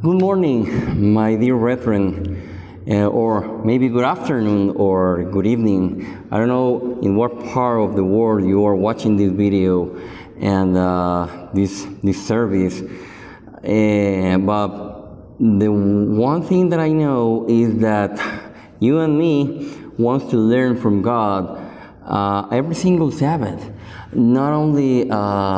Good morning, my dear brethren, or maybe good afternoon or good evening. I don't know in what part of the world you are watching this video and this service, but the one thing that I know is that you and me wants to learn from God every single Sabbath. Not only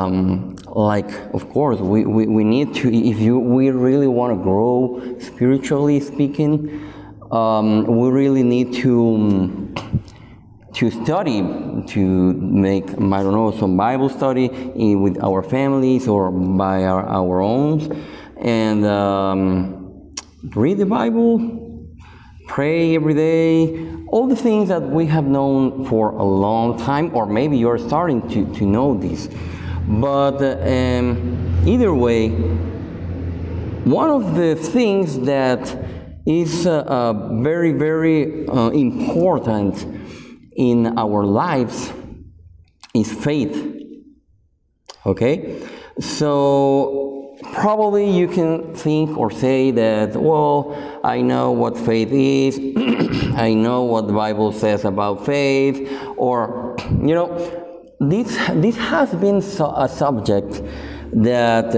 of course, we need to, if we really want to grow spiritually speaking, we really need to study, to make, I don't know, some Bible study with our families or by our own, and read the Bible, pray every day, all the things that we have known for a long time, or maybe you're starting to know this. But either way, one of the things that is very, very important in our lives is faith. Okay? So probably you can think or say that, well, I know what faith is, I know what the Bible says about faith, or, you know, this has been a subject that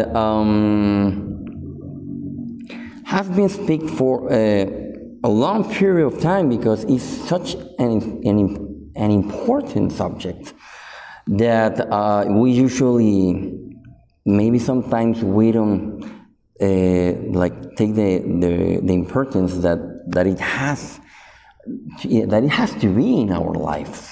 has been speak for a long period of time, because it's such an important subject that we usually, maybe sometimes we don't take the importance that it has to be in our lives.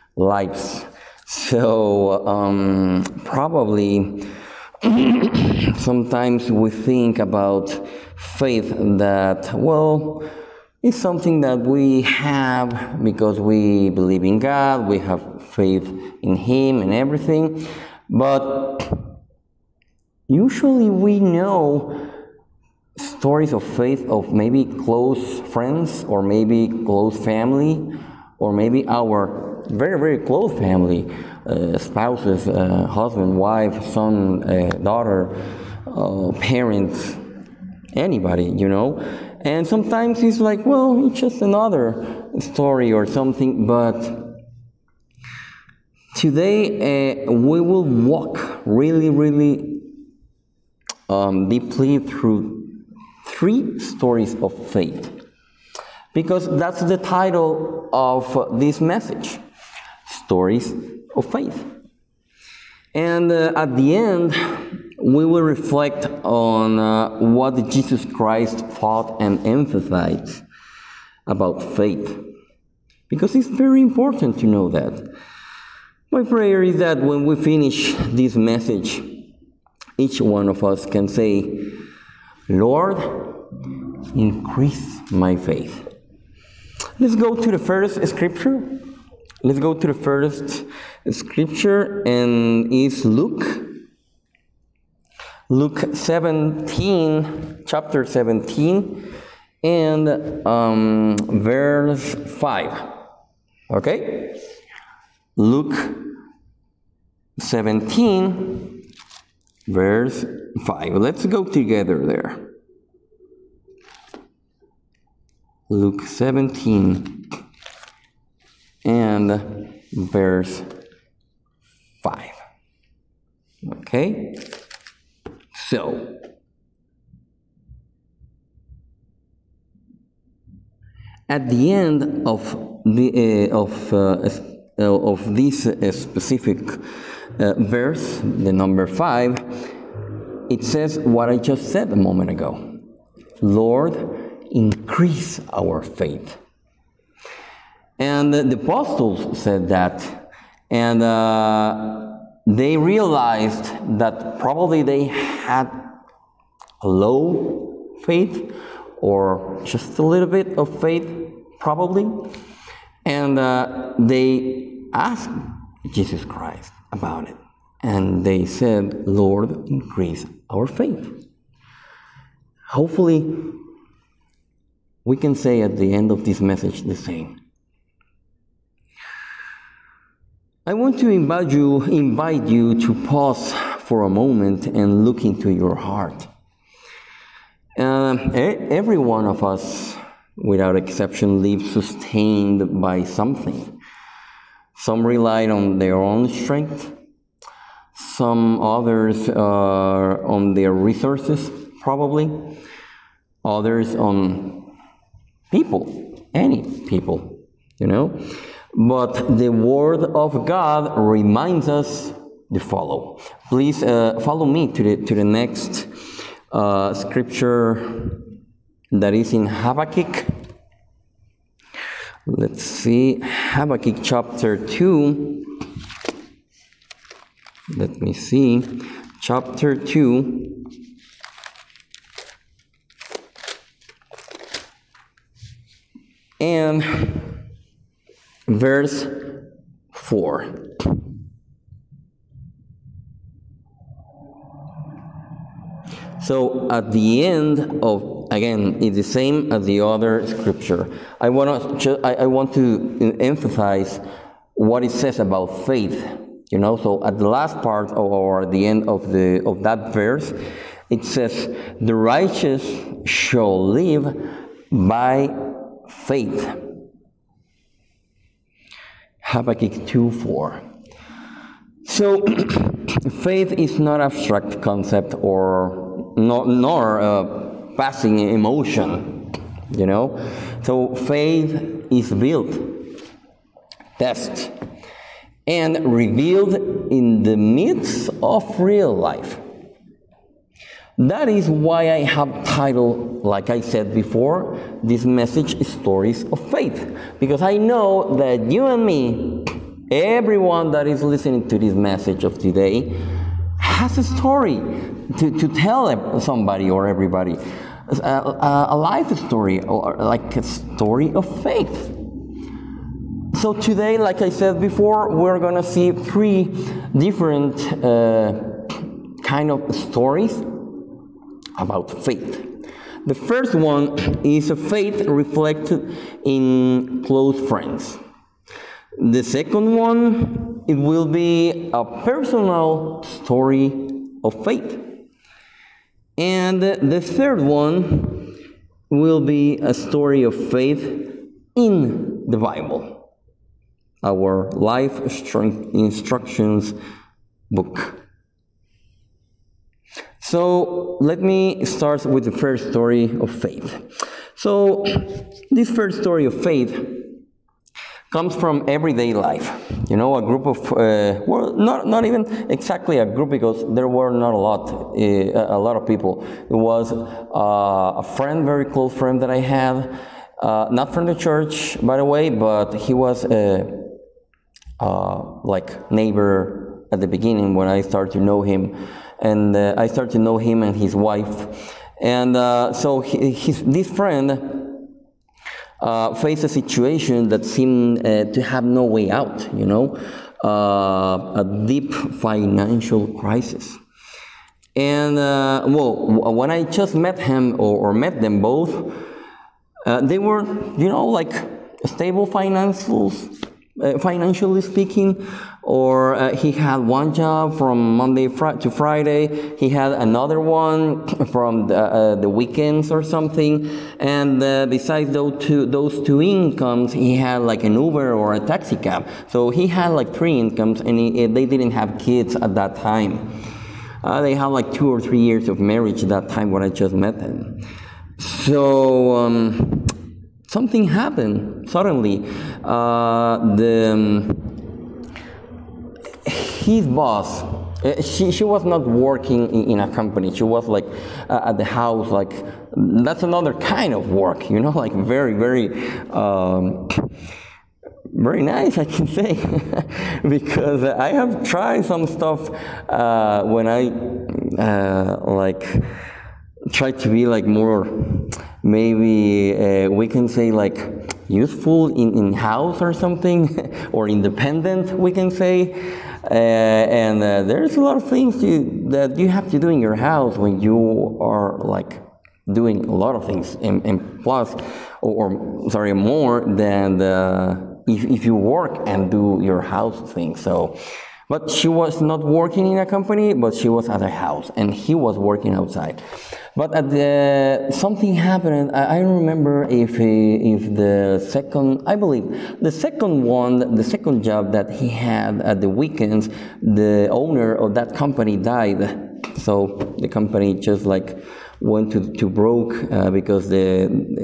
So probably sometimes we think about faith that, well, it's something that we have because we believe in God, we have faith in Him and everything, but usually we know stories of faith of maybe close friends, or maybe close family, or maybe our very, very close family, spouses, husband, wife, son, daughter, parents, anybody, you know. And sometimes it's like, well, it's just another story or something, but today we will walk really, really deeply through 3 stories of faith, because that's the title of this message, Stories of Faith. And at the end, we will reflect on what Jesus Christ taught and emphasized about faith, because it's very important to know that. My prayer is that when we finish this message, each one of us can say, Lord, increase my faith. Let's go to the first scripture. Let's go to the first scripture, and it's Luke 17, chapter 17, and verse 5. Okay? Luke 17, verse 5. Let's go together there. Luke 17 and verse 5. Okay? So, at the end of this specific verse, the number 5, it says what I just said a moment ago. Lord, increase our faith. And the apostles said that, and they realized that probably they had a low faith, or just a little bit of faith, probably, and they asked Jesus Christ about it, and they said, Lord, increase our faith. Hopefully, we can say at the end of this message the same. I want to invite you to pause for a moment and look into your heart. Every one of us, without exception, lives sustained by something. Some relied on their own strength, some others on their resources, probably, others on people, any people, you know. But the Word of God reminds us to follow. Please follow me to the next scripture that is in Habakkuk. Let's see, Habakkuk chapter 2. Let me see, chapter 2. And verse 4. So at the end of, again, it's the same as the other scripture. I want to emphasize what it says about faith. You know, so at the last part or the end of that verse, it says, "The righteous shall live by faith." Habakkuk 2:4. So faith is not abstract concept or nor passing emotion, you know. So faith is built, tested, and revealed in the midst of real life. That is why I have titled, like I said before, this message, Stories of Faith. Because I know that you and me, everyone that is listening to this message of today, has a story to tell somebody or everybody. A life story, or like a story of faith. So today, like I said before, we're going to see three different kind of stories about faith. The first one is a faith reflected in close friends. The second one, it will be a personal story of faith. And the third one will be a story of faith in the Bible, our life instructions book. So let me start with the first story of faith. So this first story of faith comes from everyday life. You know, a group of, well, not even exactly a group, because there were not a lot of people. It was a friend, very close friend that I had, not from the church, by the way, but he was like neighbor at the beginning when I started to know him. And I started to know him and his wife. And so this friend faced a situation that seemed to have no way out, you know, a deep financial crisis. And, well, when I just met him or met them both, they were, you know, like stable financially speaking, or he had one job from Monday to Friday. He had another one from the weekends or something. And besides those two incomes, he had like an Uber or a taxi cab. So he had like three incomes, and they didn't have kids at that time. They had like 2 or 3 years of marriage at that time when I just met them. So something happened suddenly. His boss, she was not working in a company. She was like at the house, like that's another kind of work, you know, like very, very, very nice, I can say, because I have tried some stuff when I like try to be like more, maybe we can say like useful in house or something, or independent, we can say. And there's a lot of things that you have to do in your house when you are like doing a lot of things, and plus, or sorry, more than if you work and do your house thing. So But she was not working in a company, but she was at her house, and he was working outside. But something happened. I don't remember if the second, I believe, the second job that he had at the weekends, the owner of that company died. So the company just like went to broke because the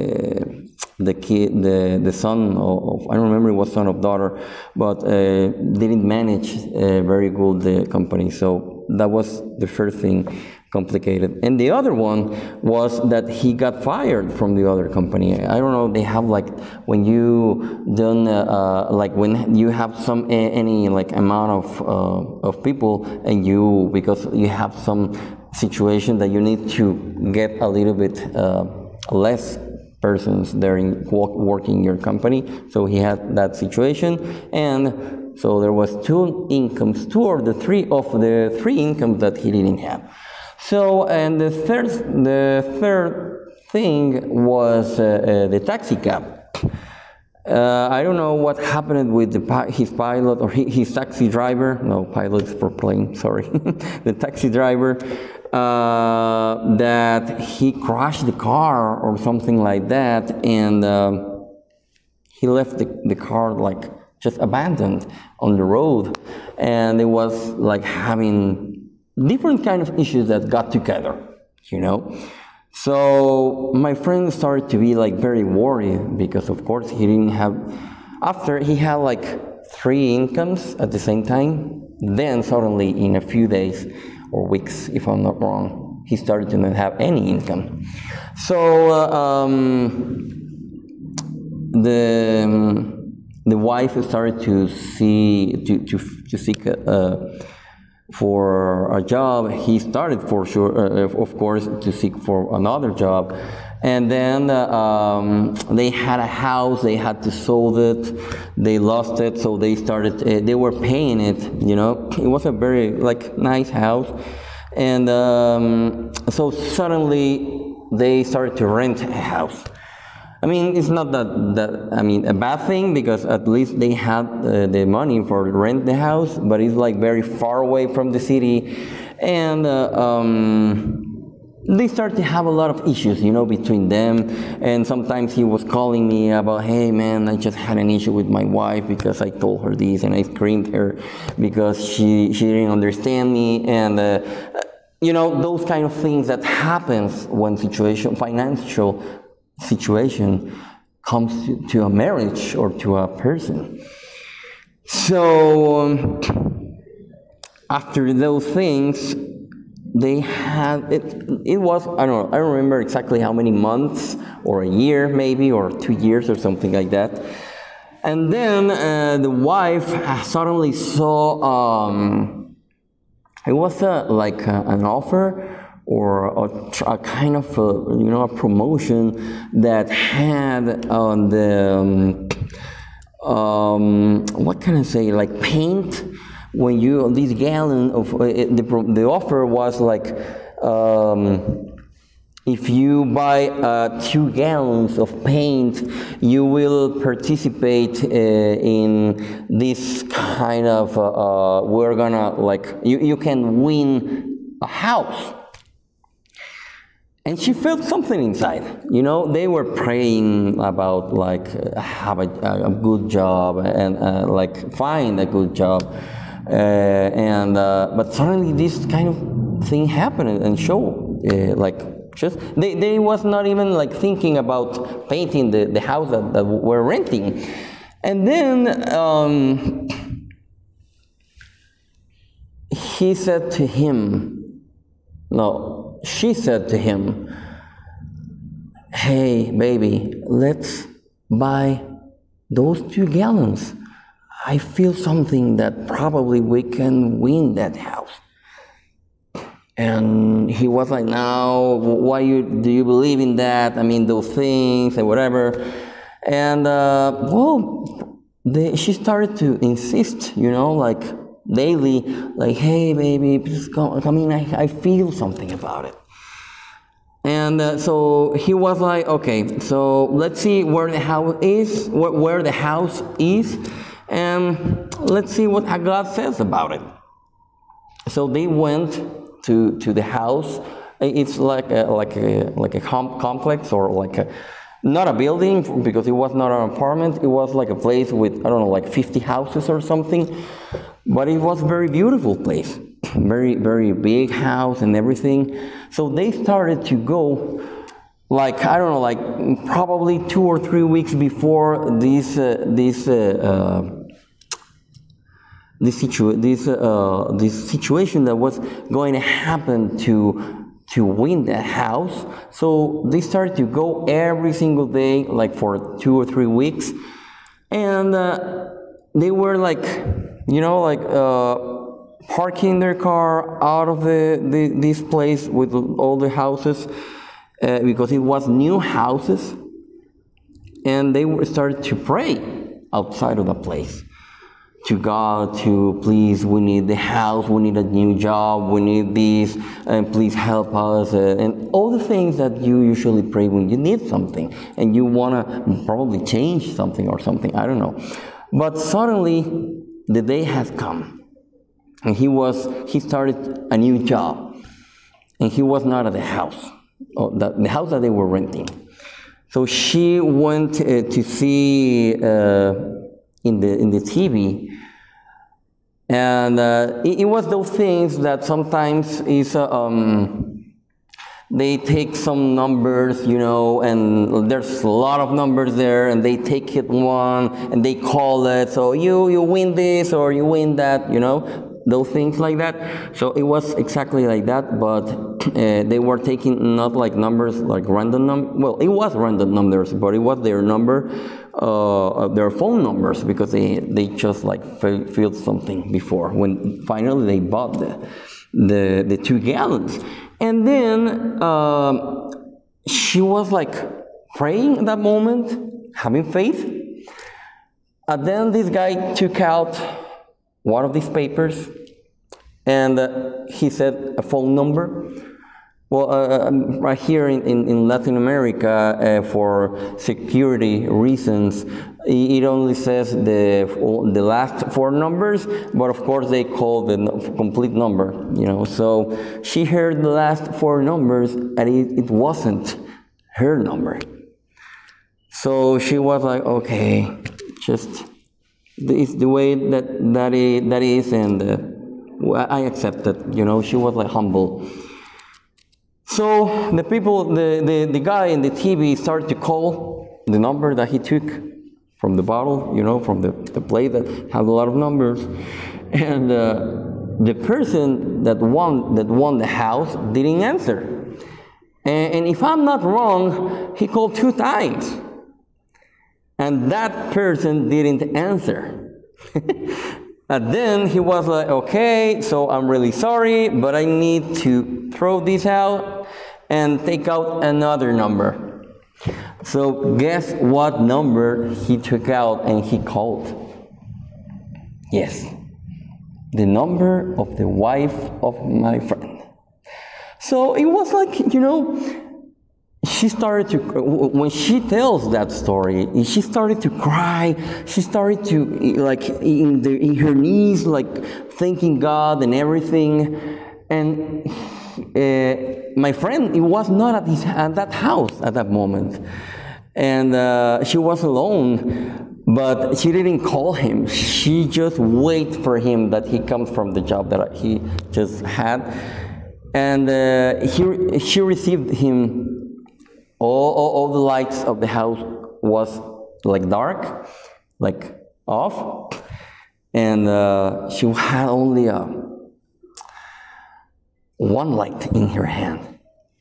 son of, I don't remember, it was son of daughter, but didn't manage very good the company. So that was the first thing complicated. And the other one was that he got fired from the other company. I don't know, they have like, when you done like when you have some any like amount of people, and you, because you have some situation that you need to get a little bit less persons there in working your company. So he had that situation, and so there was two or the three of the three incomes that he didn't have. So, and the third thing was the taxi cab. I don't know what happened with his pilot or his taxi driver. No, pilot's for plane, sorry. The taxi driver, that he crashed the car or something like that, and he left the car like just abandoned on the road, and it was like having different kind of issues that got together, you know. So my friend started to be like very worried, because of course he didn't have, after he had like three incomes at the same time, then suddenly in a few days or weeks, if I'm not wrong, he started to not have any income. So the wife started to seek for a job. He started for sure, of course, to seek for another job, and then they had a house. They had to sold it. They lost it, so they started. They were paying it. You know, it was a very like nice house, and so suddenly they started to rent a house. I mean, it's not that I mean, a bad thing, because at least they had the money for rent the house, but it's like very far away from the city, and they start to have a lot of issues, you know, between them. And sometimes he was calling me about, hey man, I just had an issue with my wife because I told her this, and I screamed her because she didn't understand me, and you know, those kind of things that happens when financial situation comes to a marriage or to a person. So after those things, they had it was, I don't remember exactly how many months, or a year maybe, or 2 years or something like that. And then the wife suddenly saw it was like an offer, or a kind of you know, a promotion that had on the what can I say, like paint. When you, this gallon of the offer was like, if you buy 2 gallons of paint, you will participate in this kind of we're gonna like, you can win a house. And she felt something inside, you know. They were praying about like have a good job, and like find a good job, but suddenly this kind of thing happened and show like just they was not even like thinking about painting the house that we're renting. And then she said to him, hey baby, let's buy those 2 gallons. I feel something that probably we can win that house. And he was like, no, why do you believe in that? I mean, those things and whatever. And she started to insist, you know, like daily, like, hey baby, please come in, I feel something about it. And so he was like, okay, so let's see where the house is, and let's see what God says about it. So they went to the house. It's like a complex, or like a, not a building, because it was not an apartment. It was like a place with, I don't know, like 50 houses or something. But it was a very beautiful place, very big house and everything. So they started to go, like, I don't know, like probably 2 or 3 weeks before this situation that was going to happen to win the house. So they started to go every single day, like for 2 or 3 weeks, and they were like, parking their car out of this place with all the houses, because it was new houses, and they started to pray outside of the place to God, to please, we need the house, we need a new job, we need this, and please help us, and all the things that you usually pray when you need something and you want to probably change something or something, I don't know. But suddenly the day has come, and he started a new job, and he was not at the house, the house that they were renting. So she went to see in the TV, and it was those things that sometimes is they take some numbers, and there's a lot of numbers there, and they take it one and they call it, so you win this or you win that, those things like that. So it was exactly like that, but they were taking not like numbers, like random well, it was random numbers, but it was their number, their phone numbers, because they just like filled something before, when finally they bought the 2 gallons. And then she was like praying at that moment, having faith. And then this guy took out one of these papers, and he said a phone number. Well, right here in Latin America, for security reasons, it only says the last 4 numbers, but of course they call the complete number, So she heard the last 4 numbers, and it wasn't her number. So she was like, okay, just it's the way that is, and I accept it. She was like humble. So the people, the guy in the TV started to call the number that he took from the bottle, from the plate that had a lot of numbers, and the person that won the house didn't answer. And if I'm not wrong, he called 2 times, and that person didn't answer. And then he was like, okay, so I'm really sorry, but I need to throw this out and take out another number. So guess what number he took out and he called? Yes, the number of the wife of my friend. So it was like, she started to, when she tells that story, she started to cry. She started to, like, in her knees, like, thanking God and everything. And my friend, he was not at that house at that moment. And she was alone, but she didn't call him. She just waited for him that he comes from the job that he just had. And she received him. All the lights of the house was like dark, like off, and she had only one light in her hand,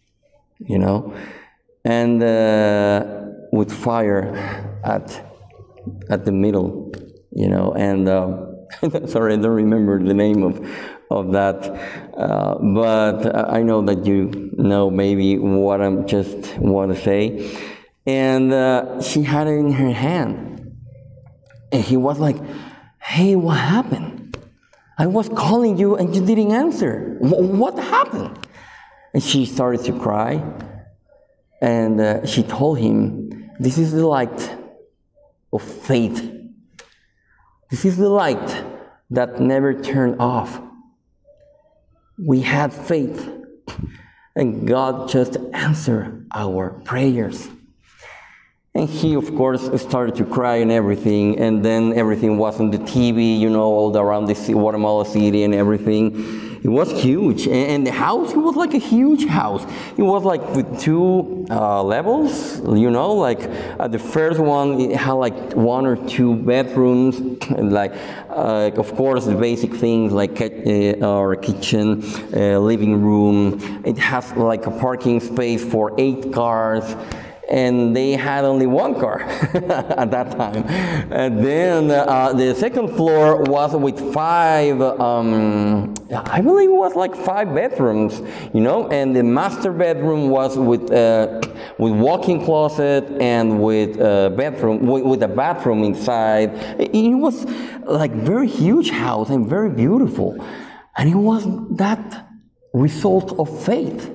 and with fire at the middle, and sorry, I don't remember the name of that, but I know that you know maybe what I just want to say. And she had it in her hand, and he was like, hey, what happened? I was calling you and you didn't answer. What happened? And she started to cry, and she told him, this is the light of faith. This is the light that never turned off. we had faith, and God just answered our prayers. And he, of course, started to cry and everything, and then everything was on the TV, all around the Guatemala City and everything. It was huge, and the house, it was like a huge house. It was like with two levels, like the first one, it had like 1 or 2 bedrooms, and of course, the basic things like our kitchen, living room. It has like a parking space for 8 cars. And they had only 1 car at that time. And then the second floor was with 5, I believe it was like 5 bedrooms, and the master bedroom was with walk-in closet and with a bathroom inside. It was like very huge house and very beautiful. And it was that result of faith,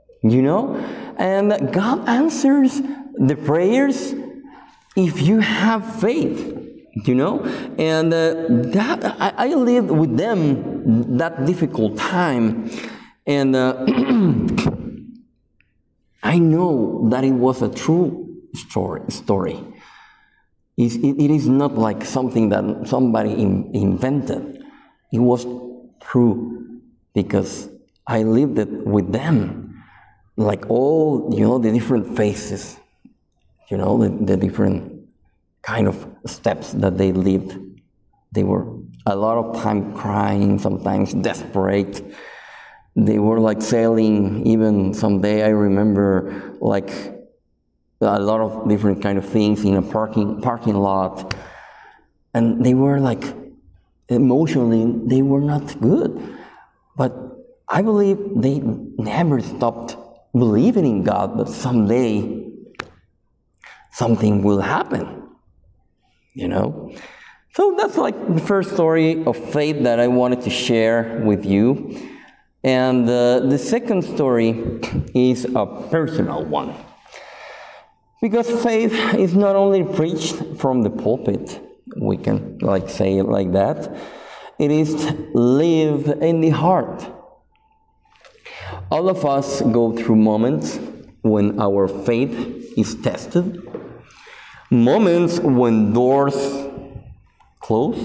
And God answers the prayers if you have faith, And that I lived with them that difficult time, and I know that it was a true story. It is not like something that somebody invented. It was true because I lived it with them. Like all, the different phases, the different kind of steps that they lived. They were a lot of time crying, sometimes desperate. They were like sailing, even someday I remember like a lot of different kind of things in a parking lot. And they were like, emotionally, they were not good. But I believe they never stopped believing in God, but someday something will happen, So that's like the first story of faith that I wanted to share with you. And the second story is a personal one. Because faith is not only preached from the pulpit, we can say it like that, it is lived in the heart. All of us go through moments when our faith is tested, moments when doors close,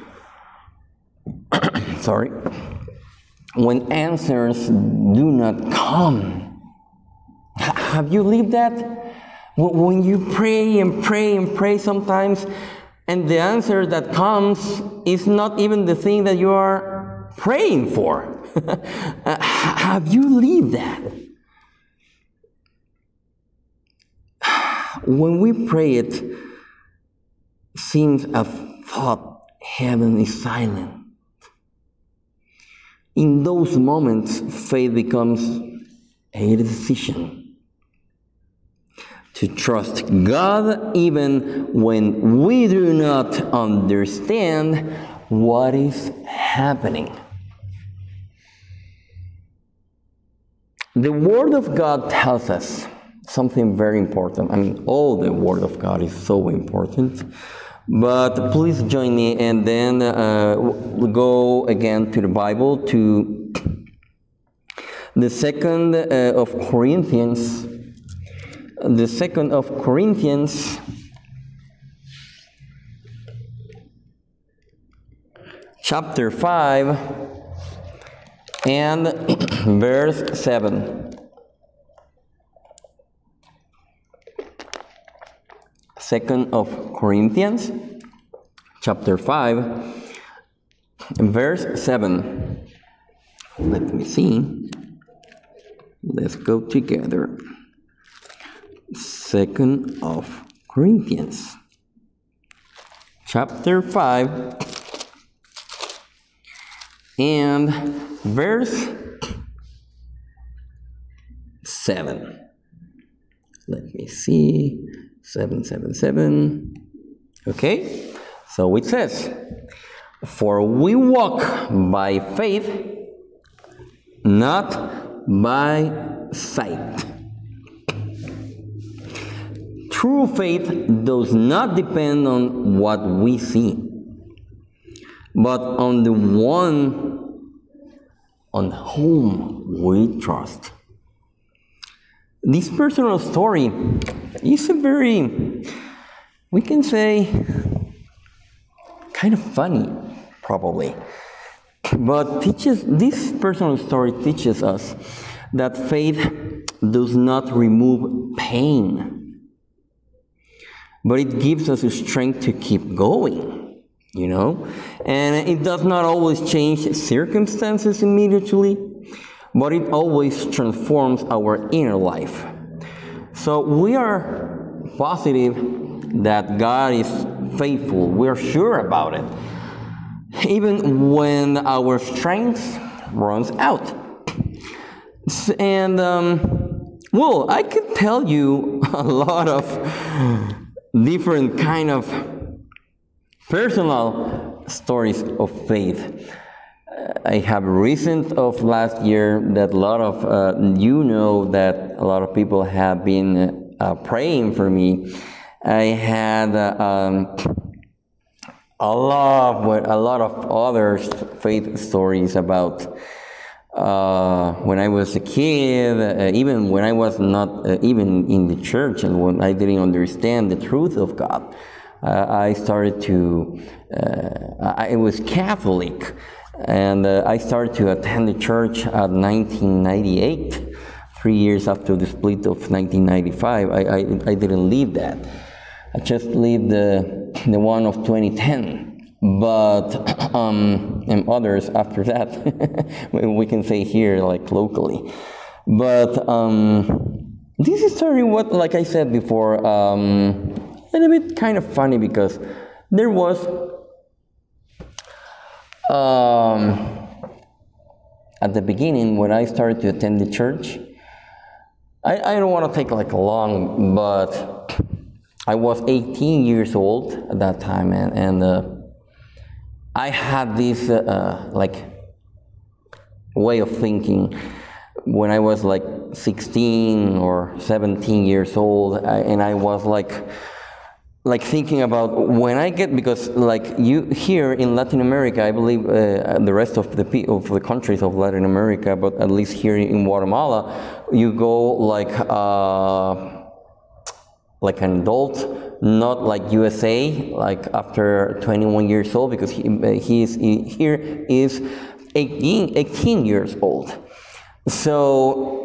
when answers do not come. Have you lived that? When you pray and pray and pray sometimes, and the answer that comes is not even the thing that you are praying for. Have you lived that? When we pray, it seems a thought heaven is silent. In those moments, faith becomes a decision to trust God even when we do not understand what is happening. The Word of God tells us something very important. All the Word of God is so important. But please join me, and then we'll go again to the Bible, to the 2nd of Corinthians. The 2nd of Corinthians, chapter 5, and verse 7. 2nd of Corinthians, chapter 5, verse 7. Let me see. Let's go together. 2nd of Corinthians, chapter 5, and verse 7. Let me see. 7. Okay, so it says, "For we walk by faith, not by sight." True faith does not depend on what we see, but on the one on whom we trust. This personal story is a very, we can say, kind of funny, probably. But this personal story teaches us that faith does not remove pain, but it gives us the strength to keep going, And it does not always change circumstances immediately, but it always transforms our inner life. So we are positive that God is faithful. We are sure about it, even when our strength runs out. And I could tell you a lot of different kind of personal stories of faith. I have recent of last year that a lot of that a lot of people have been praying for me. I had a lot of other faith stories about when I was a kid, even when I was not even in the church, and when I didn't understand the truth of God. I started to, I was Catholic, and I started to attend the church at 1998, 3 years after the split of 1995. I didn't leave that. I just lived the one of 2010, but and others after that, we can say here, like locally. But this is story, what, like I said before, a little bit kind of funny because there was at the beginning when I started to attend the church. I don't want to take like a long, but I was 18 years old at that time, and I had this like way of thinking when I was like 16 or 17 years old, and I was like thinking about when I get, because like you here in Latin America, I believe the rest of the countries of Latin America, but at least here in Guatemala, you go like an adult, not like USA, like after 21 years old, because he is here is 18 years old. So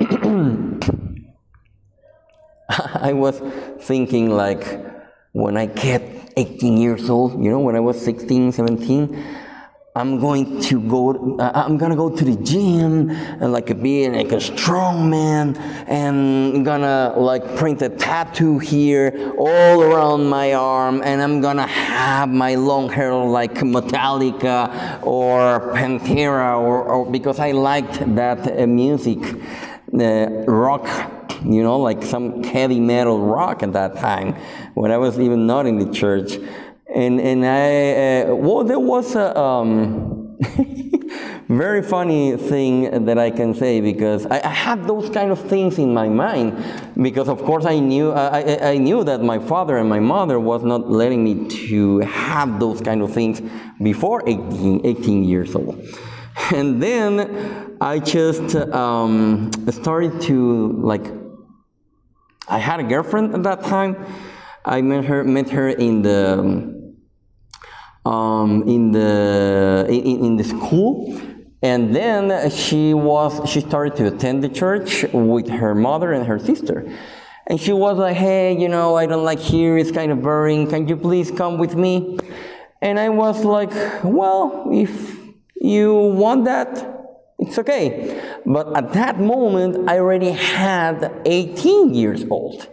I was thinking like, when I get 18 years old, when I was 16, 17, I'm gonna go to the gym and be like a strong man, and I'm gonna like print a tattoo here all around my arm, and I'm gonna have my long hair like Metallica or Pantera, or because I liked that music, rock, like some heavy metal rock at that time, when I was even not in the church. And I, there was a very funny thing that I can say, because I had those kind of things in my mind, because of course I knew that my father and my mother was not letting me to have those kind of things before 18 years old. And then I just started to I had a girlfriend at that time. I met her in the school, and then she started to attend the church with her mother and her sister. And she was like, hey, I don't like here, it's kind of boring, can you please come with me? And I was like, well, if you want that, it's okay. But at that moment, I already had 18 years old,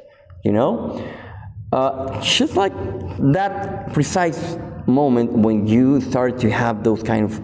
just like that precise moment when you start to have those kind of,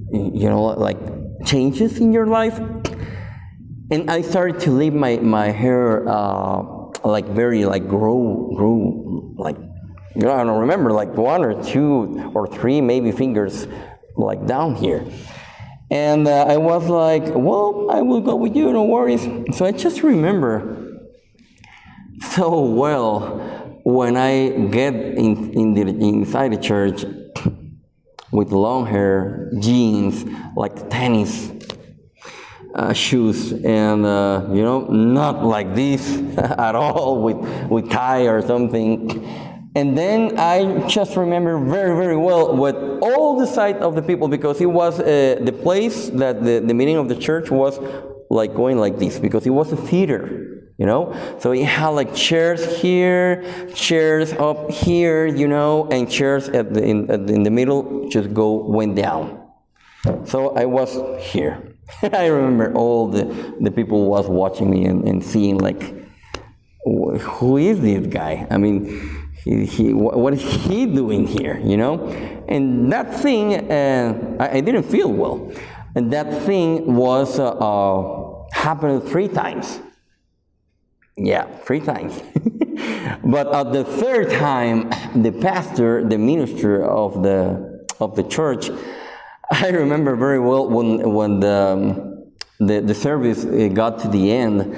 changes in your life. And I started to leave my hair, very, grow, I don't remember, 1 or 2 or 3 maybe fingers, down here. And I was like, well, I will go with you, no worries. So I just remember so well when I get inside the church with long hair, jeans, like tennis. shoes, and not like this at all with tie or something. And then I just remember very, very well with all the sight of the people, because it was the place that the meeting of the church was like going like this, because it was a theater. So it had like chairs here, chairs up here, and chairs in the middle just went down. So I was here. I remember all the people was watching me and seeing like, who is this guy? I mean, what is he doing here? And that thing, I didn't feel well, and that thing was happened 3 times. Yeah, 3 times. But at the 3rd time, the pastor, the minister of the church, I remember very well when the service got to the end.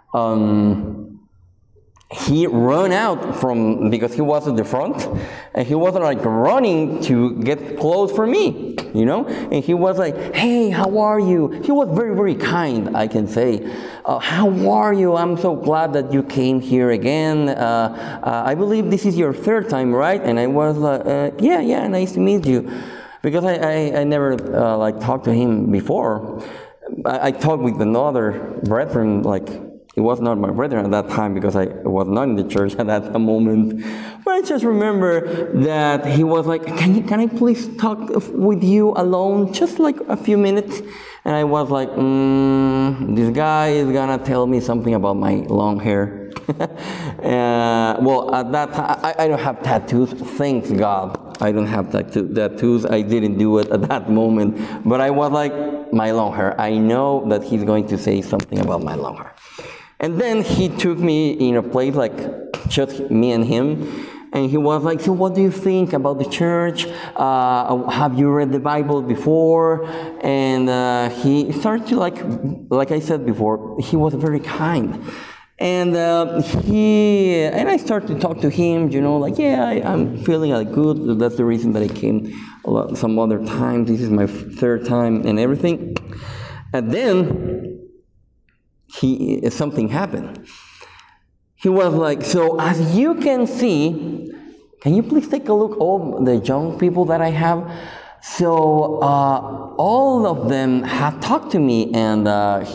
He ran out because he was at the front, and he was like running to get clothes for me, and he was like, "Hey, how are you?" He was very, very kind, I can say. "How are you? I'm so glad that you came here again. I believe this is your 3rd time, right?" And I was like, yeah, nice to meet you. Because I never talked to him before. I talked with another brethren, it was not my brethren at that time, because I was not in the church at that moment. But I just remember that he was like, can I please talk with you alone, just like a few minutes? And I was like, this guy is gonna tell me something about my long hair. Well, at that time, I don't have tattoos, thank God. I don't have tattoos. I didn't do it at that moment. But I was like, my long hair. I know that he's going to say something about my long hair. And then he took me in a place like just me and him, and he was like, "So what do you think about the church? Have you read the Bible before?" And he started to like I said before, he was very kind. And I started to talk to him, I'm feeling good. That's the reason that I came some other times. This is my 3rd time and everything. And then something happened. He was like, "So as you can see, can you please take a look all the young people that I have?" So all of them have talked to me, and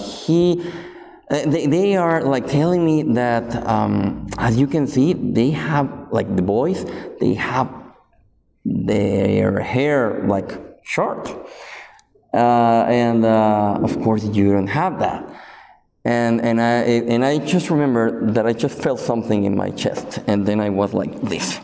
they are like telling me that as you can see, they have like the boys, they have their hair like short, and of course you don't have that. And I just remember that I just felt something in my chest, and then I was like this.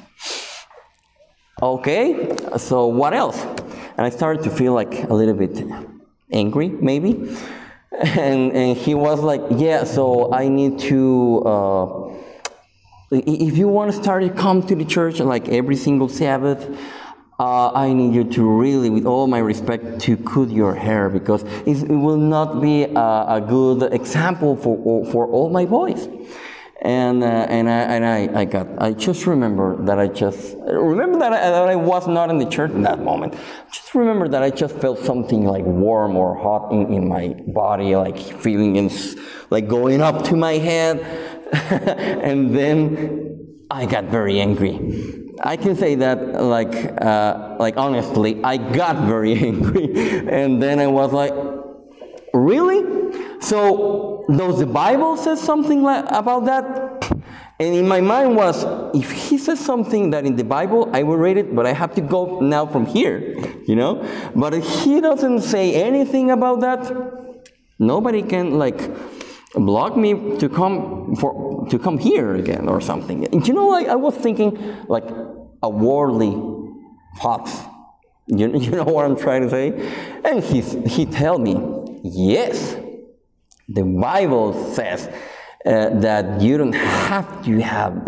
Okay, so what else? And I started to feel like a little bit angry, maybe. And he was like, "Yeah, so I need to, if you want to start to come to the church like every single Sabbath, I need you to really, with all my respect, to cut your hair, because it will not be a good example for all my boys." And I just remember that I was not in the church in that moment. Just remember that I just felt something like warm or hot in my body, like feeling like going up to my head, and then I got very angry. I can say that like honestly, I got very angry, and then I was like, "Really? So does the Bible say something about that?" And in my mind was, if he says something that in the Bible, I will read it, but I have to go now from here, But if he doesn't say anything about that, nobody can block me to come here again or something. I was thinking like a worldly thoughts. You know what I'm trying to say? And he tell me, yes, the Bible says that you don't have to have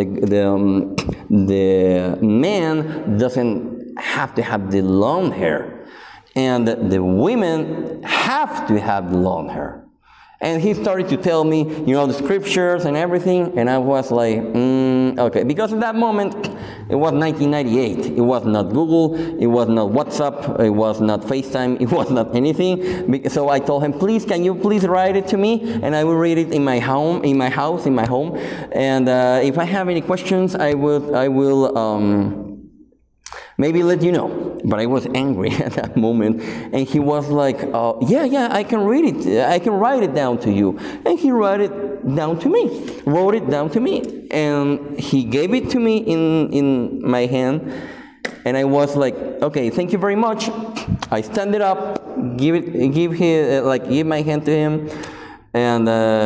the man doesn't have to have the long hair, and the women have to have the long hair. And he started to tell me, the scriptures and everything, and I was like, okay. Because at that moment, It was 1998. It was not Google. It was not WhatsApp. It was not FaceTime. It was not anything. So I told him, please, can you please write it to me? And I will read it in my home, in my house, in my home. And if I have any questions, I will maybe let you know. But I was angry at that moment. And he was like, yeah, I can read it. I can write it down to you. And he wrote it down to me. And he gave it to me in my hand. And I was like, okay, thank you very much. I stand it up, give my hand to him. And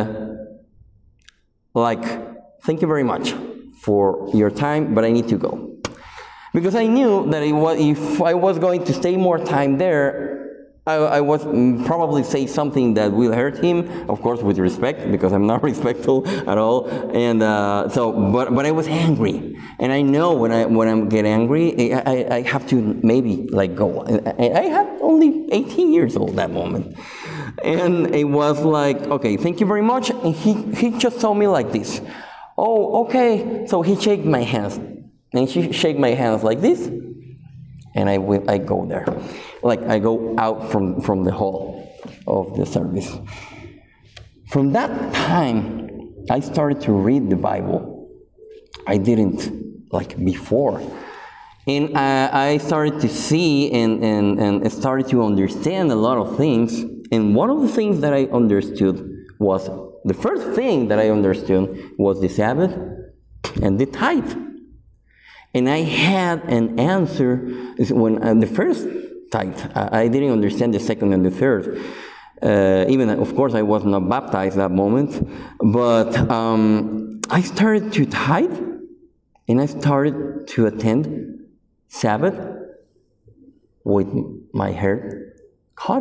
thank you very much for your time, but I need to go. Because I knew that if I was going to stay more time there, I was probably say something that will hurt him, of course with respect, because I'm not respectful at all. And but I was angry, and I know when I get angry, I have to maybe go. I had only 18 years old that moment, and it was like, okay, thank you very much. And he just told me like this, oh, okay. So he shake my hands. And she shake my hands like this, and I go there. I go out from the hall of the service. From that time, I started to read the Bible. I didn't before. And I started to see and started to understand a lot of things. And one of the things that I understood was, the first thing that I understood was the Sabbath and the tithe. And I had an answer when the first tithe. I didn't understand the second and the third. Even, of course, I was not baptized that moment. But I started to tithe, and I started to attend Sabbath with my hair cut,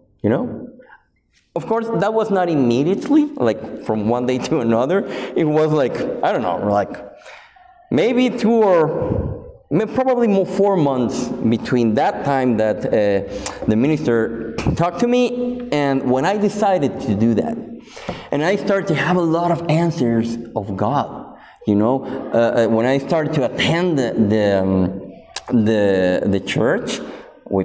Of course, that was not immediately, from one day to another. It was I don't know, maybe 2 or probably more 4 months between that time that the minister talked to me and when I decided to do that. And I started to have a lot of answers of God, when I started to attend the church with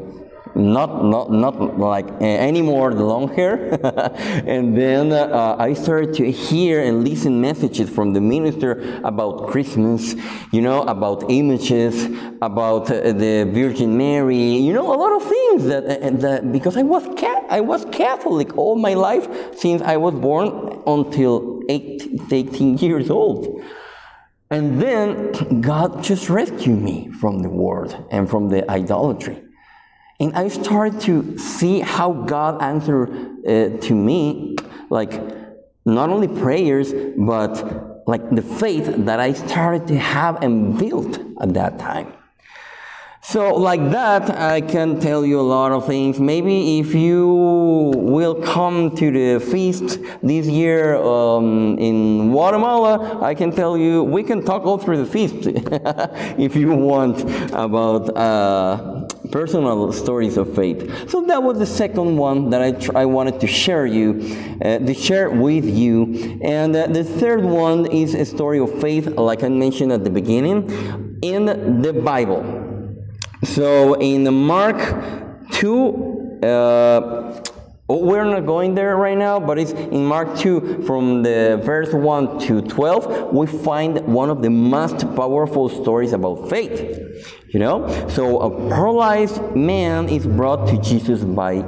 not anymore the long hair. And then I started to hear and listen messages from the minister about Christmas, about images, about the Virgin Mary, a lot of things that because I was Catholic all my life since I was born until 18 years old. And then God just rescued me from the world and from the idolatry. And I started to see how God answered to me, not only prayers, but the faith that I started to have and built at that time. So that, I can tell you a lot of things. Maybe if you will come to the feast this year in Guatemala, I can tell you, we can talk all through the feast if you want about personal stories of faith. So that was the second one that I wanted to share with you. And the third one is a story of faith, like I mentioned at the beginning, in the Bible. So in Mark 2, we're not going there right now, but it's in Mark 2, from the verse 1 to 12, we find one of the most powerful stories about faith. So a paralyzed man is brought to Jesus by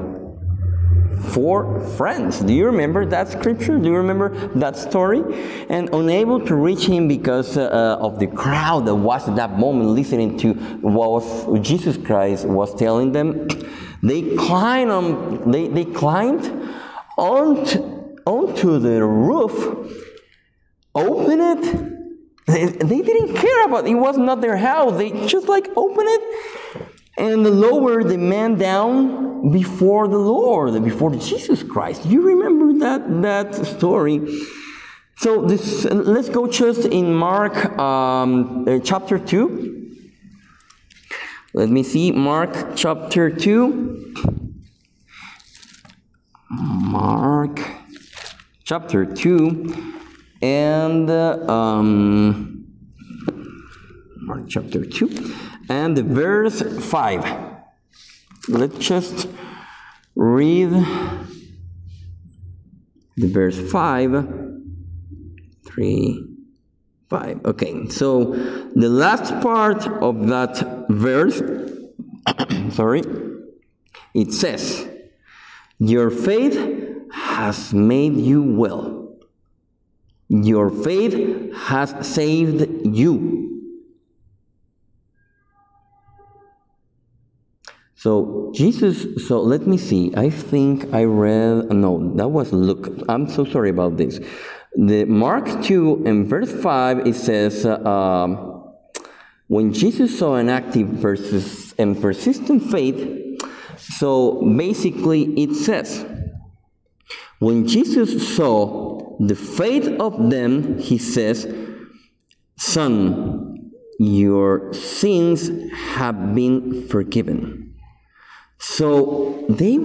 4 friends. Do you remember that scripture? Do you remember that story? And unable to reach him because of the crowd that was at that moment listening to what Jesus Christ was telling them, they climbed onto the roof, opened it. They didn't care about it. It was not their house. They just opened it and lowered the man down before the Lord, before Jesus Christ. You remember that story? So let's go just in Mark chapter 2. Let me see, Mark chapter 2. Mark chapter 2 and Mark chapter 2, and the verse 5. Let's just read the verse 5, 3, 5. Okay, so the last part of that verse, it says, your faith has made you well. Your faith has saved you. So let me see. I think I read, no, that was Luke. I'm so sorry about this. The Mark 2 and verse 5, it says, when Jesus saw an active and persistent faith, so basically it says, when Jesus saw the faith of them, he says, son, your sins have been forgiven. So the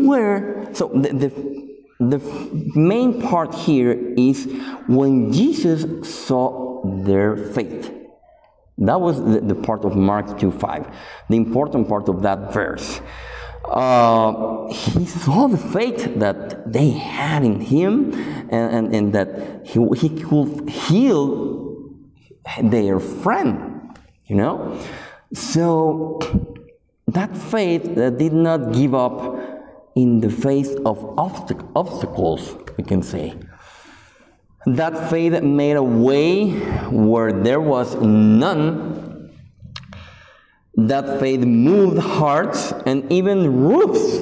main part here is when Jesus saw their faith. That was the part of Mark 2:5, the important part of that verse. He saw the faith that they had in him, and that he could heal their friend, you know? So that faith that did not give up in the face of obstacles, we can say. That faith made a way where there was none. That faith moved hearts and even roofs.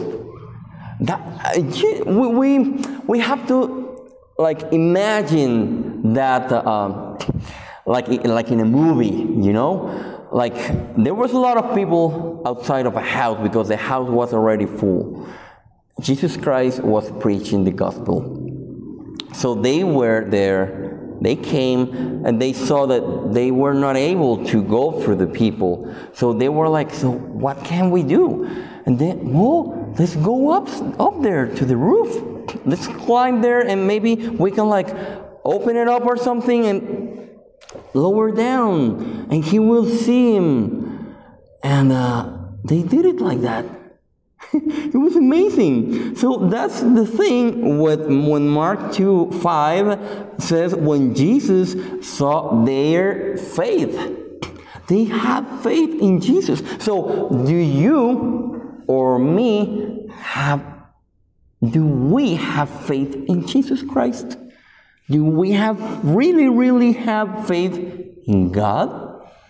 We have to imagine that like in a movie, you know? Like there was a lot of people outside of a house because the house was already full. Jesus Christ was preaching the gospel. So they were there, they came, and they saw that they were not able to go through the people. So they were like, so what can we do? And then, let's go up there to the roof. Let's climb there and maybe we can open it up or something and lower down and he will see him. And they did it like that. It was amazing. So that's the thing when Mark 2:5 says, when Jesus saw their faith. They had faith in Jesus. So do you or me do we have faith in Jesus Christ? Do we really have faith in God?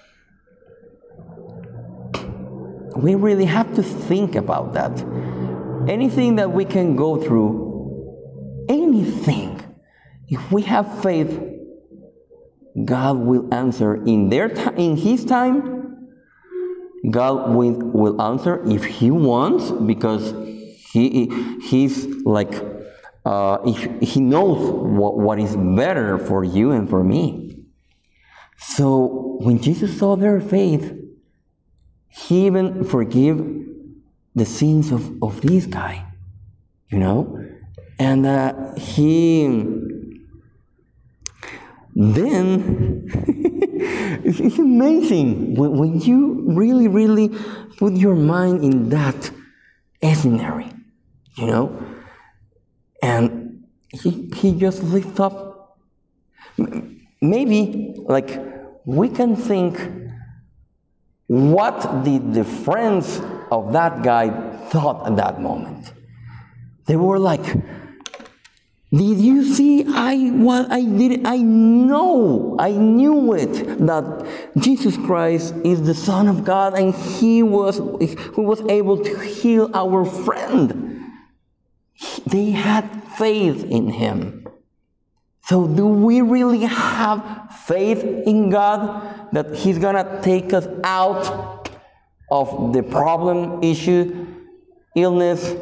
We really have to think about that. Anything that we can go through, anything, if we have faith, God will answer in His time. God will answer if He wants, because He's He knows what is better for you and for me. So when Jesus saw their faith, He even forgave the sins of this guy, you know? And then, it's amazing when you really put your mind in that scenario, you know? And he just lifts up. Maybe, we can think, what did the friends of that guy thought at that moment? They were like, did you see I did it? I knew it, that Jesus Christ is the Son of God and who was able to heal our friend. They had faith in Him. So do we really have faith in God that He's gonna take us out of the problem, issue, illness,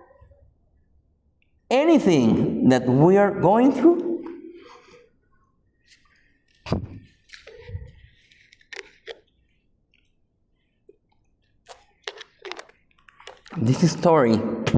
anything that we are going through? This story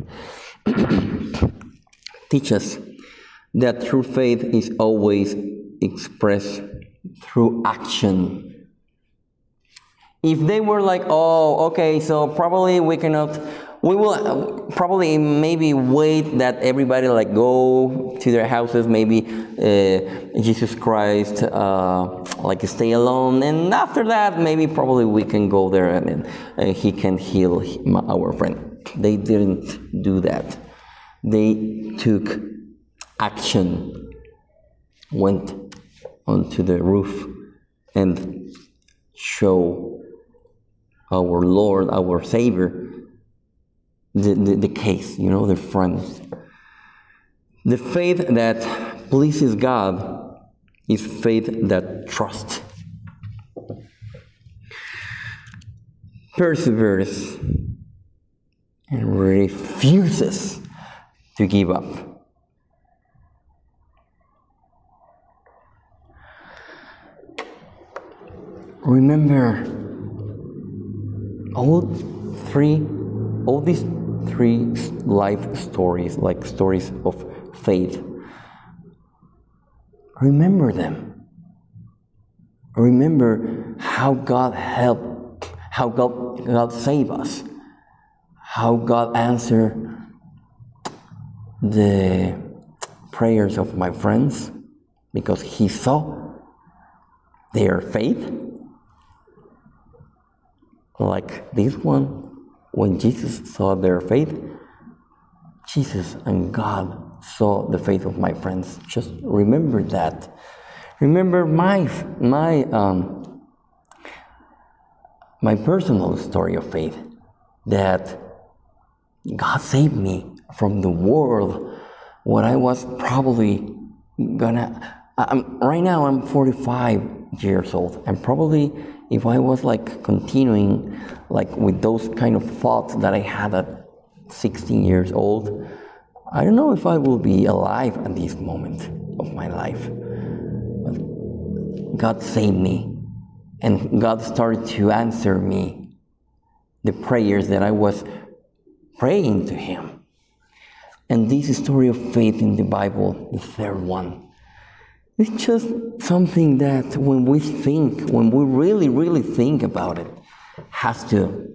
teaches that true faith is always expressed through action. If they were like, oh, okay, so probably we will probably maybe wait that everybody like go to their houses, maybe Jesus Christ like stay alone, and after that maybe probably we can go there and he can heal our friend. They didn't do that. They took action, went onto the roof and show our Lord, our Savior, the case, the friends. The faith that pleases God is faith that trusts, perseveres, and refuses to give up. Remember, all these three life stories, like stories of faith, remember them. Remember how God helped, how God saved us, how God answered the prayers of my friends because He saw their faith. Like this one, when Jesus saw their faith, Jesus and God saw the faith of my friends. Just remember that. Remember my personal story of faith, that God saved me from the world, what I was probably right now I'm 45 years old, and probably if I was like continuing like with those kind of thoughts that I had at 16 years old, I don't know if I will be alive at this moment of my life. But God saved me, and God started to answer me the prayers that I was praying to Him. And this story of faith in the Bible, the third one, it's just something that when we really, really think about it, has to,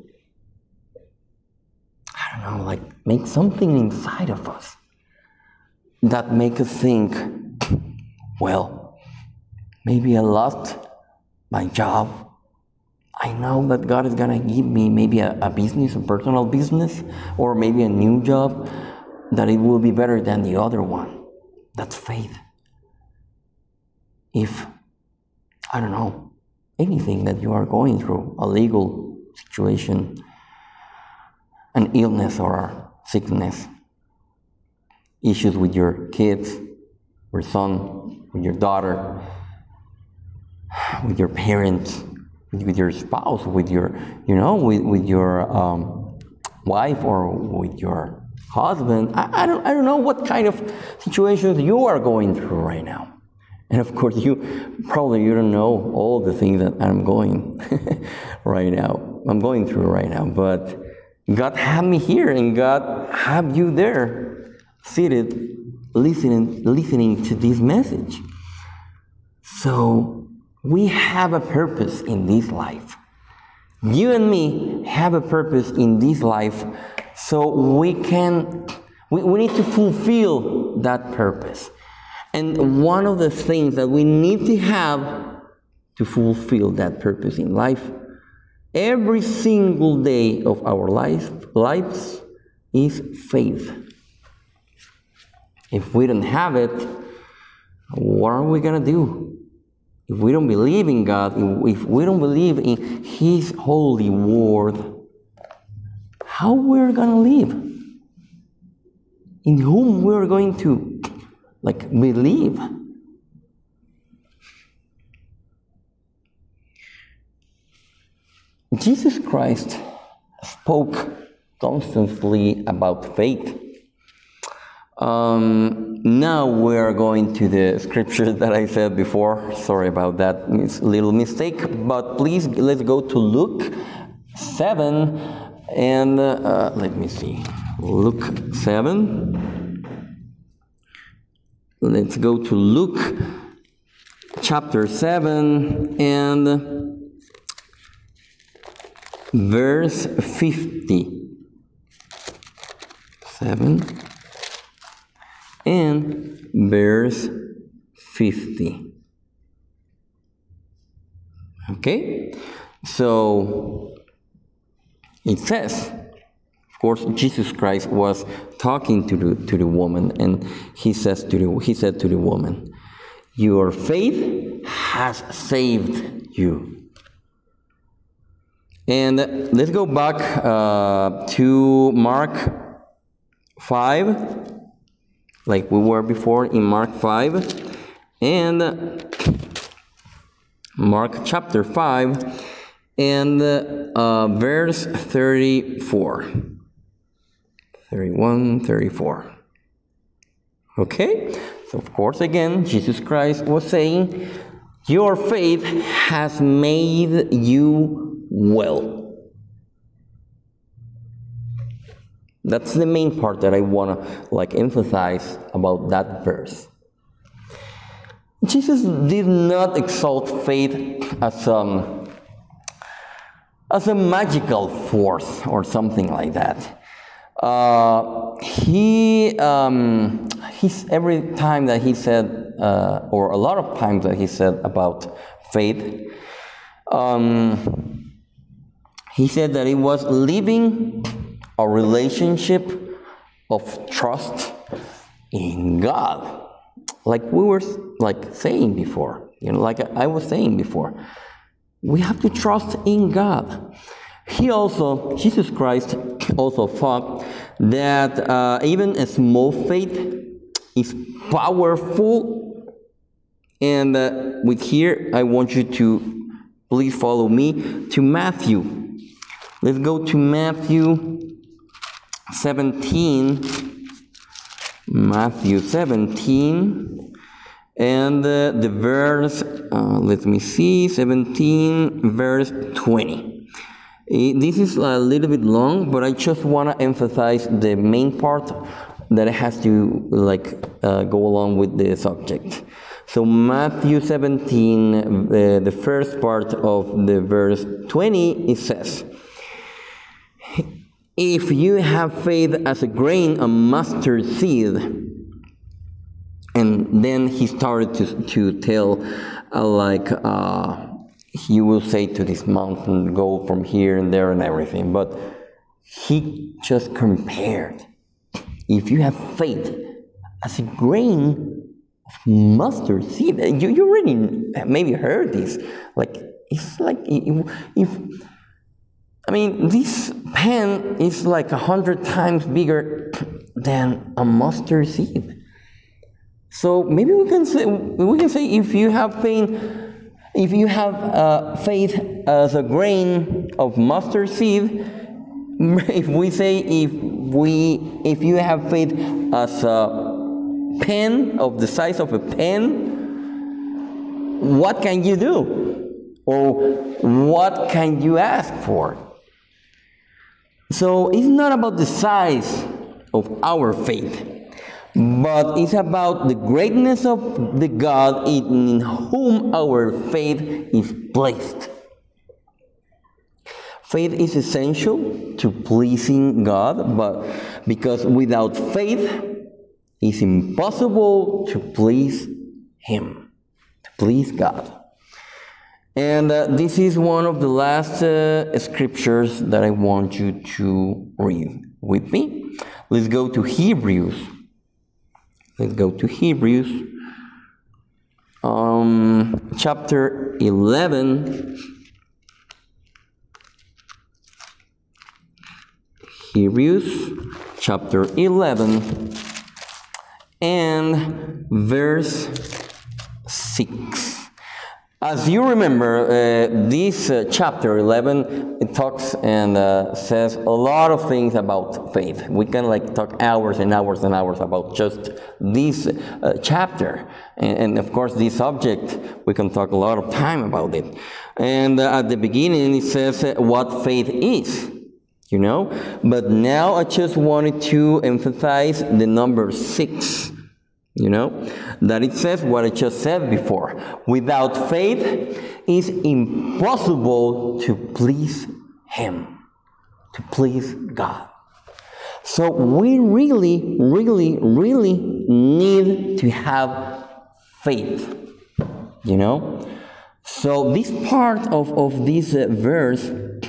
like make something inside of us that make us think, well, maybe I lost my job. I know that God is gonna give me maybe a business, a personal business, or maybe a new job, that it will be better than the other one. That's faith. If, anything that you are going through, a legal situation, an illness or a sickness, issues with your kids, your son, with your daughter, with your parents, with your spouse, with your, with your wife or with your husband. I don't know what kind of situations you are going through right now. And of course, you don't know all the things that I'm going through right now. But God had me here, and God had you there, seated, listening to this message. So we have a purpose in this life. You and me have a purpose in this life, so we need to fulfill that purpose. And one of the things that we need to have to fulfill that purpose in life, every single day of our lives, is faith. If we don't have it, what are we going to do? If we don't believe in God, if we don't believe in His holy word, how we're going to live? In whom we're going to believe? Jesus Christ spoke constantly about faith. Now we're going to the scriptures that I said before. Sorry about that little mistake, but please let's go to Luke 7 and let me see. Luke 7. Let's go to Luke chapter 7 and verse 50. 7 and verse 50. Okay? So it says, of course, Jesus Christ was talking to the woman, and he said to the woman, "Your faith has saved you." And let's go back to Mark 5, like we were before in Mark 5, and Mark chapter 5, and verse 34. 31, 34. Okay? So, of course, again, Jesus Christ was saying, "Your faith has made you well." That's the main part that I want to emphasize about that verse. Jesus did not exalt faith as a magical force or something like that. He's every time that he said, or a lot of times that he said about faith, he said that it was living a relationship of trust in God. Like we were saying before, like I was saying before, we have to trust in God. Jesus Christ also thought that even a small faith is powerful. And with here, I want you to please follow me to Matthew. Let's go to Matthew 17. Matthew 17. And the verse, let me see, 17, verse 20. This is a little bit long, but I just want to emphasize the main part that has to go along with the subject. So Matthew 17, the first part of the verse 20, it says, "If you have faith as a grain of mustard seed," and then he started to tell, he will say to this mountain, "Go from here and there," and everything. But he just compared. If you have faith as a grain of mustard seed, you already maybe heard this. This pen is 100 times bigger than a mustard seed. So maybe we can say if you have faith as a grain of mustard seed, if you have faith as a pen of the size of a pen, what can you do? Or what can you ask for? So it's not about the size of our faith, but it's about the greatness of the God in whom our faith is placed. Faith is essential to pleasing God, but because without faith, it's impossible to please Him, to please God. And this is one of the last scriptures that I want you to read with me. Let's go to Hebrews. Chapter 11. Hebrews chapter 11 and verse 6. As you remember, this chapter 11, it talks and says a lot of things about faith. We can talk hours and hours and hours about just this chapter. And of course, this subject, we can talk a lot of time about it. And at the beginning, it says what faith is, But now I just wanted to emphasize the number 6. That it says what I just said before. Without faith, it's impossible to please Him, to please God. So we really, really, really need to have faith, you know? So this part of this verse,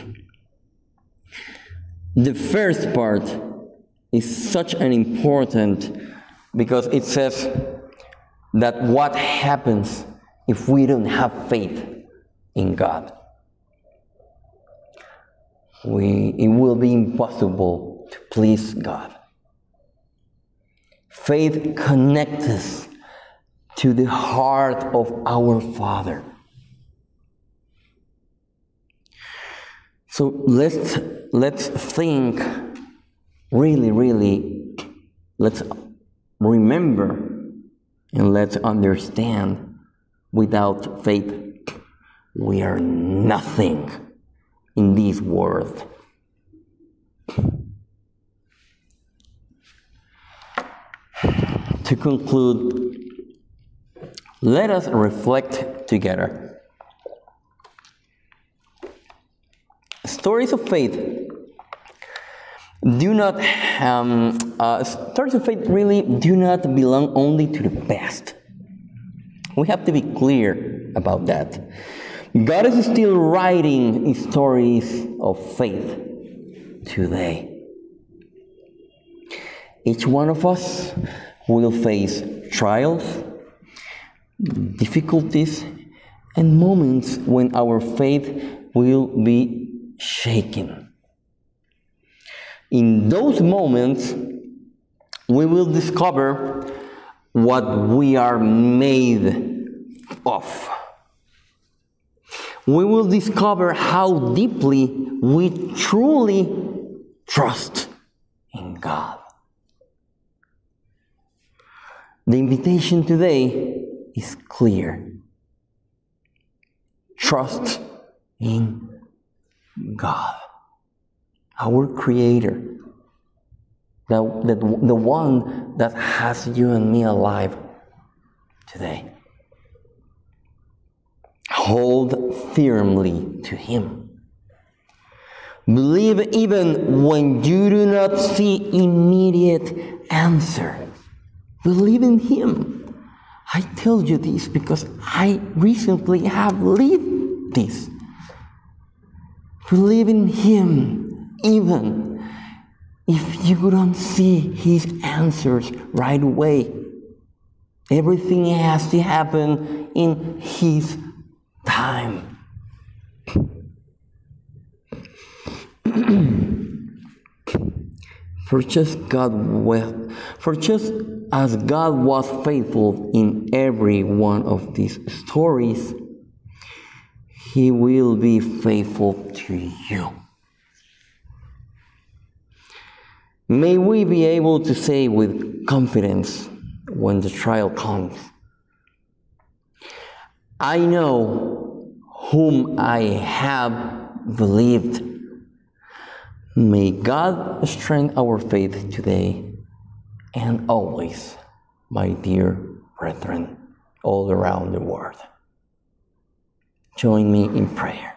the first part is such an important, because it says that what happens if we don't have faith in God. It will be impossible to please God. Faith connects us to the heart of our Father. So let's think really, let's remember and let's understand, without faith, we are nothing in this world. To conclude, let us reflect together. Stories of faith stories of faith really do not belong only to the past. We have to be clear about that. God is still writing stories of faith today. Each one of us will face trials, difficulties, and moments when our faith will be shaken. In those moments, we will discover what we are made of. We will discover how deeply we truly trust in God. The invitation today is clear. Trust in God, our Creator, the one that has you and me alive today. Hold firmly to Him. Believe even when you do not see immediate answer. Believe in Him. I tell you this because I recently have lived this. Believe in Him even if you don't see His answers right away. Everything has to happen in His time. For just as God was faithful in every one of these stories, He will be faithful to you. May we be able to say with confidence when the trial comes, I know whom I have believed. May God strengthen our faith today and always, my dear brethren, all around the world. Join me in prayer.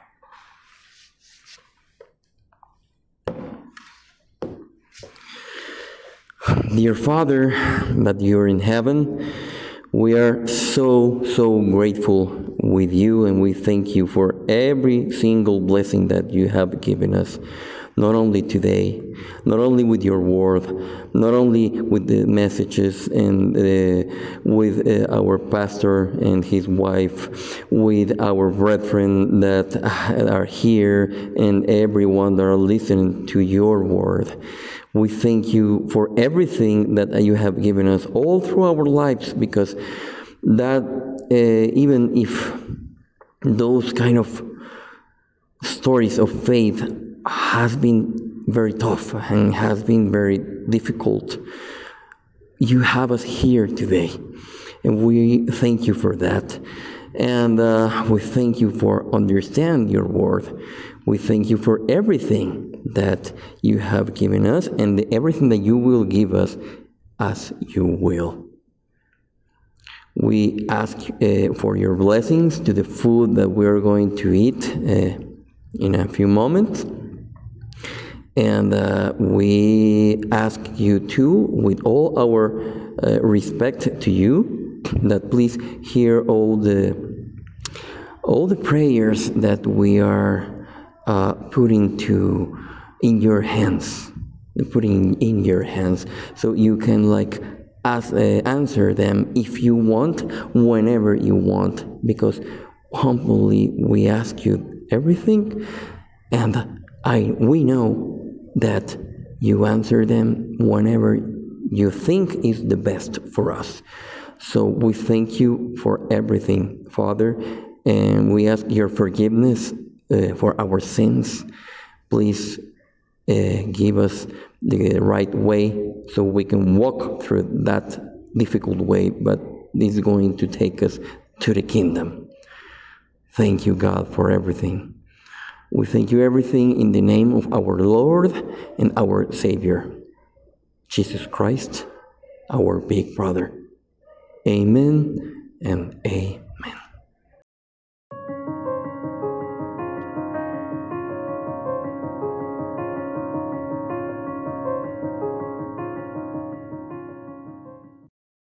Dear Father, that you're in heaven, we are so grateful with you, and we thank you for every single blessing that you have given us. Not only today, not only with your word, not only with the messages and with our pastor and his wife, with our brethren that are here and everyone that are listening to your word. We thank you for everything that you have given us all through our lives, because that even if those kind of stories of faith has been very tough and has been very difficult, you have us here today, and we thank you for that. And we thank you for understanding your word. We thank you for everything that you have given us and everything that you will give us as you will. We ask for your blessings to the food that we are going to eat in a few moments. And we ask you too, with all our respect to you, that please hear all the prayers that we are putting in your hands, so you can answer them if you want, whenever you want, because humbly we ask you everything, and we know that you answer them whenever you think is the best for us. So we thank you for everything, Father, and we ask your forgiveness for our sins. Please give us the right way so we can walk through that difficult way, but this is going to take us to the kingdom. Thank you, God, for everything. We thank you everything in the name of our Lord and our Savior, Jesus Christ, our big brother. Amen and amen.